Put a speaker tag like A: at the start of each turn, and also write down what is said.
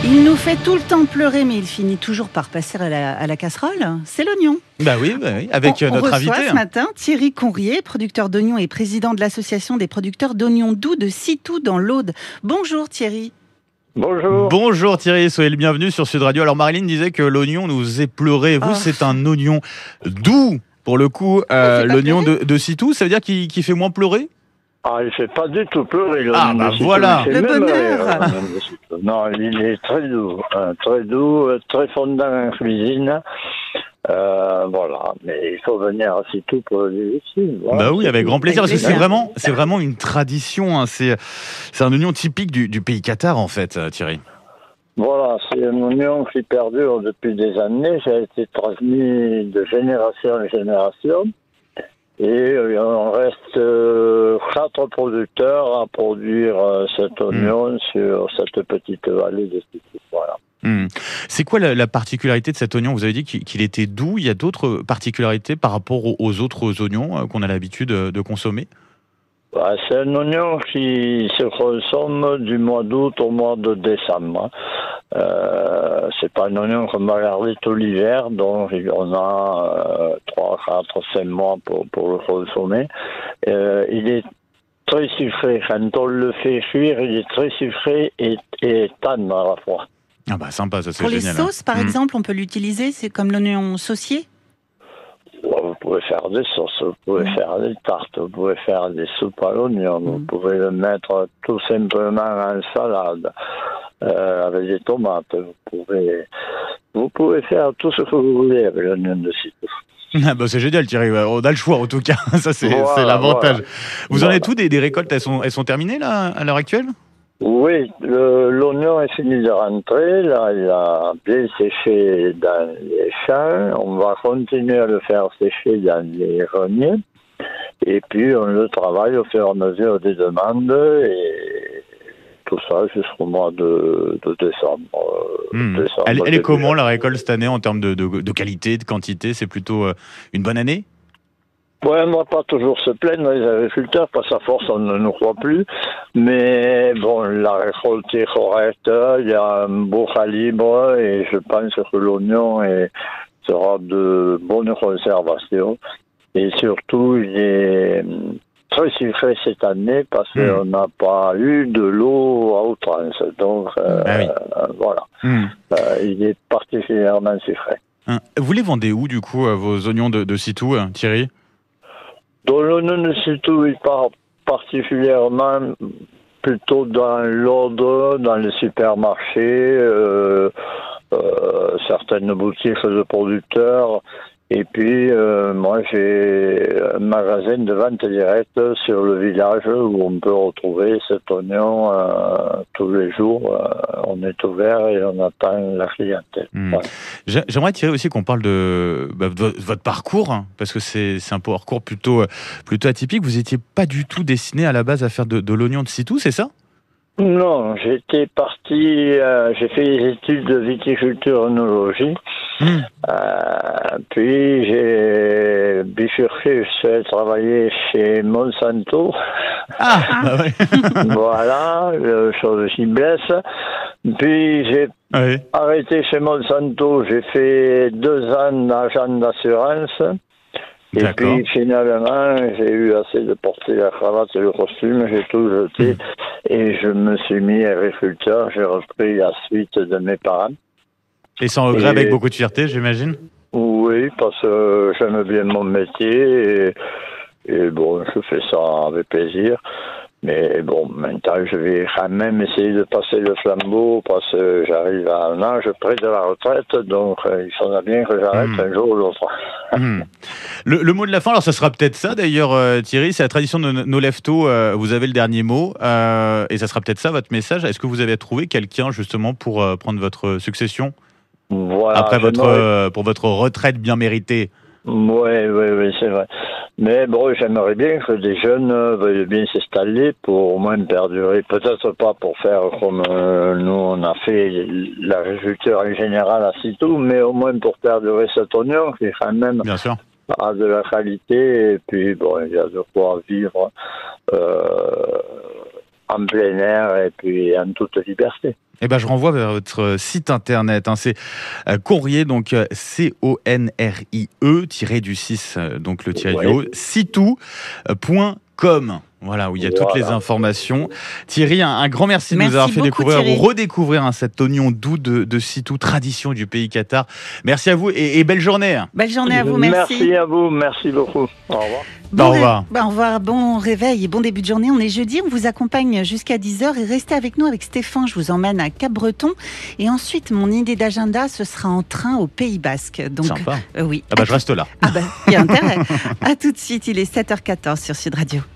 A: Il nous fait tout le temps pleurer, mais il finit toujours par passer à la casserole. C'est l'oignon.
B: Bah oui, avec notre invité.
A: On reçoit ce matin Thierry Conrier, producteur d'oignons et président de l'association des producteurs d'oignons doux de Citou dans l'Aude. Bonjour Thierry.
C: Bonjour.
B: Bonjour Thierry, soyez le bienvenu sur Sud Radio. Alors Marilyn disait que l'oignon nous épleuré. Vous, c'est un oignon doux. Pour le coup, l'oignon de Citou, ça veut dire qu'il fait moins pleurer ?
C: Ah, il ne fait pas du tout pleurer.
B: Ah, bah voilà.
A: Le bonheur.
C: Non, il est très doux, très fondant en cuisine. Voilà, mais il faut venir à Citou pour le déguster. Voilà.
B: Bah oui, avec grand plaisir.
A: Avec
B: Parce que
A: plaisir.
B: c'est vraiment une tradition. Hein. C'est un oignon typique du pays Qatar, en fait, Thierry.
C: Voilà, c'est un oignon qui perdure depuis des années. Ça a été transmis de génération en génération. Et on reste 4 producteurs à produire cet oignon sur cette petite vallée de Citou. Voilà.
B: C'est quoi la particularité de cet oignon ? Vous avez dit qu'il était doux. Il y a d'autres particularités par rapport aux autres oignons qu'on a l'habitude de consommer ?
C: Bah, c'est un oignon qui se consomme du mois d'août au mois de décembre. C'est pas un oignon qu'on va garder tout l'hiver, donc on a 3, 4, 5 mois pour le consommer. Il est très sucré. Quand on le fait cuire, il est très sucré et tendre à la fois.
B: Ah bah sympa, ça c'est
A: Pour
B: génial.
A: les sauces, par exemple, on peut l'utiliser. C'est comme l'oignon saucier.
C: Vous pouvez faire des sauces, vous pouvez faire des tartes, vous pouvez faire des soupes à l'oignon, vous pouvez le mettre tout simplement en salade avec des tomates. Vous pouvez faire tout ce que vous voulez avec l'oignon de Citou.
B: Ah bah c'est génial Thierry, on a le choix en tout cas, ça c'est l'avantage.
C: Voilà.
B: Vous en êtes où des récoltes, elles sont terminées là à l'heure actuelle ?
C: Oui, l'oignon est fini de rentrer, là il a bien séché dans les champs, on va continuer à le faire sécher dans les greniers, et puis on le travaille au fur et à mesure des demandes, et tout ça jusqu'au mois de décembre.
B: Elle est comment la récolte cette année en termes de qualité, de quantité ? C'est plutôt une bonne année ?
C: Ouais, on ne va pas toujours se plaindre, les agriculteurs, parce qu'à force, on ne nous croit plus. Mais bon, la récolte est correcte, il y a un beau calibre, et je pense que l'oignon sera de bonne conservation. Et surtout, il est très sucré cette année, parce qu'on n'a pas eu de l'eau à outrance. Donc, voilà. Il est particulièrement sucré.
B: Vous les vendez où, du coup, vos oignons de Citou, Thierry ?
C: Dans l'oignon de Citou, il part particulièrement plutôt dans l'Aude, dans les supermarchés, certaines boutiques de producteurs. Et puis, moi, j'ai un magasin de vente directe sur le village où on peut retrouver cet oignon tous les jours. On est ouvert et on attend la clientèle. Voilà.
B: J'aimerais Thierry aussi qu'on parle de votre parcours, hein, parce que c'est un parcours plutôt atypique. Vous n'étiez pas du tout destiné à la base à faire de l'oignon de Citou, c'est ça ?
C: Non, j'étais parti, j'ai fait des études de viticulture œnologie. Puis j'ai bifurqué, je suis allé travailler chez Monsanto.
B: Bah ouais.
C: Voilà, chose qui blesse. Puis j'ai arrêté chez Monsanto, j'ai fait 2 ans d'agent d'assurance. Et puis finalement, j'ai eu assez de porter la cravate et le costume, j'ai tout jeté et je me suis mis agriculteur, j'ai repris la suite de mes parents.
B: Et sans regret, avec beaucoup de fierté, j'imagine ?
C: Oui, parce que j'aime bien mon métier et bon, je fais ça avec plaisir. Mais bon, maintenant, je vais quand même essayer de passer le flambeau parce que j'arrive à un âge près de la retraite, donc il faudra bien que j'arrête un jour ou l'autre.
B: Le mot de la fin, alors ça sera peut-être ça d'ailleurs, Thierry, c'est la tradition de nos leftos, vous avez le dernier mot, et ça sera peut-être ça votre message. Est-ce que vous avez trouvé quelqu'un justement pour prendre votre succession ?
C: Voilà,
B: après pour votre retraite bien méritée.
C: Oui, c'est vrai. Mais bon, j'aimerais bien que des jeunes veuillent bien s'installer pour au moins perdurer. Peut-être pas pour faire comme nous on a fait l'agriculture en général à Citou, mais au moins pour perdurer cet oignon qui quand même
B: Bien sûr.
C: a de la qualité et puis bon, il y a de quoi vivre en plein air et puis en toute liberté.
B: Eh ben, je renvoie vers votre site internet. C'est Conrié, donc CONRIE-du-6, donc le tiré du haut, sitou.com. Voilà, où il y a toutes les informations. Thierry, un grand merci de nous avoir fait découvrir ou redécouvrir cet oignon doux de Sitou, tradition du pays Qatar. Merci à vous et belle journée.
A: Belle journée à vous, merci.
C: Merci à vous, merci beaucoup. Au revoir.
A: Au revoir, bon réveil et bon début de journée. On est jeudi, on vous accompagne jusqu'à 10h et restez avec nous avec Stéphane. Je vous emmène à Cap-Breton et ensuite mon idée d'agenda, ce sera en train au Pays Basque. Donc,
B: sympa.
A: Oui.
B: Je reste là.
A: Il y a intérêt. À tout de suite, il est 7h14 sur Sud Radio.